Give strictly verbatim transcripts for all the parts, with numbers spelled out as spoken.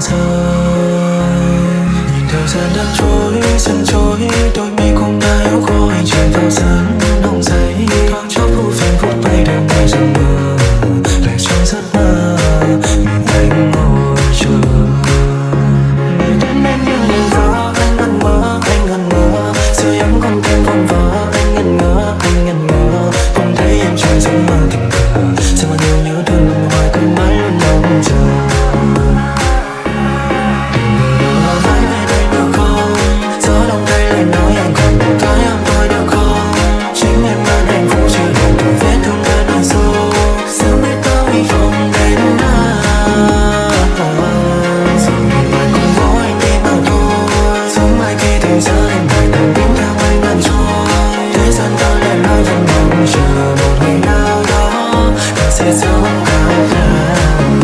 rời. Nhìn thời gian đang trôi dần trôi, đôi mi cũng đã yếu khô hành trình vào dần nồng giấy. Thoáng chốc phút phiền phút bay đường ngoài rừng mơ, lại trong giấc mơ mình anh ngồi chờ. Người đến em như nhìn vỡ, anh ngẩn ngơ, anh ngẩn ngơ. Sưởi ấm con tim vòng vỡ, anh ngẩn ngơ, anh ngẩn ngơ. Không thấy em trong giấc mơ tình cờ, sao mà nhiều nhớ thương nằm ngoài cơn mãi luôn mong chờ. Sẽ sống cả đời.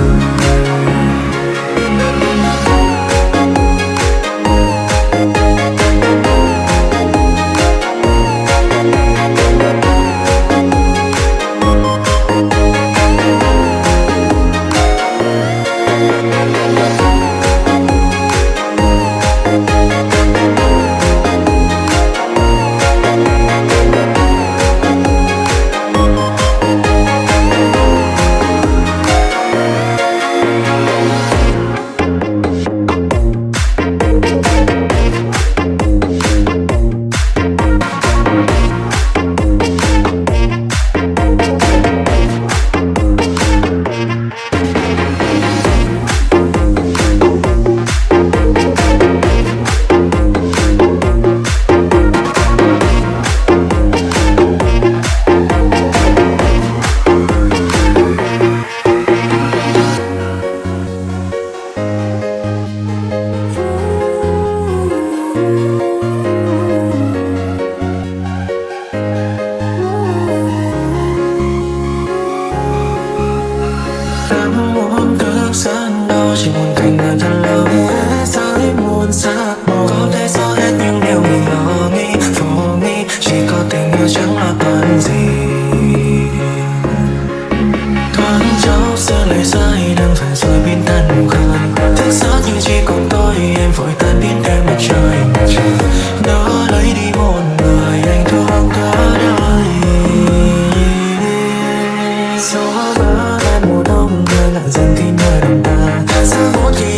Chỉ muốn cạnh người thật lâu, thế giới muôn sắc màu. Có thể xóa hết những điều mình lo nghĩ, vô nghĩ. Chỉ có tình yêu chẳng là cần gì. Thoáng chốc giờ lời rơi đang phải rồi biến tan nụ cười. Thức giấc nhưng chỉ còn tôi em vội tan biến theo mặt trời. Nó lấy đi một người anh thương cả đời. Gió mơ tan mùa đông, mưa lặng dần khi nơi đồng ta. Giờ phút khi